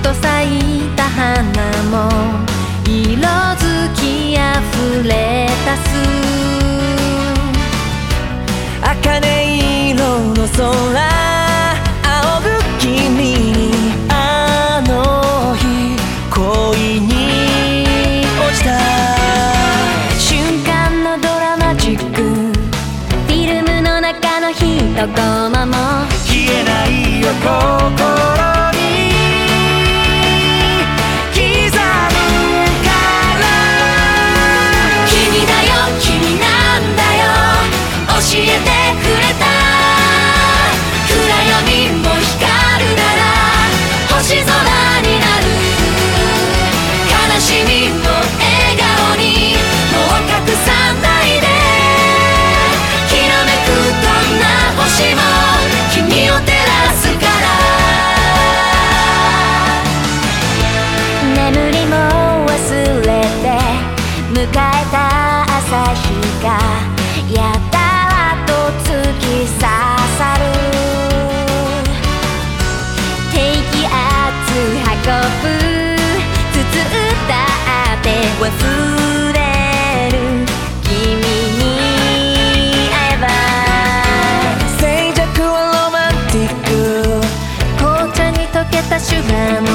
と咲いた花も色づきあふれたす。 茜色の空仰ぐ君にあの日恋に落ちた。 瞬間のドラマチック、フィルムの中の一コマも消えないよ心に刻むから。 君だよ君なんだよ教えてくれた。暗闇も光るなら星空になる。悲しみも笑顔にもう隠さないで。きらめくどんな星も君を照らすから。眠りも忘れて迎えた朝日がやたらと突き刺さる。低気圧運ぶ包ったって忘れる。君に会えば静寂はロマンティック。 紅茶に溶けたシュガー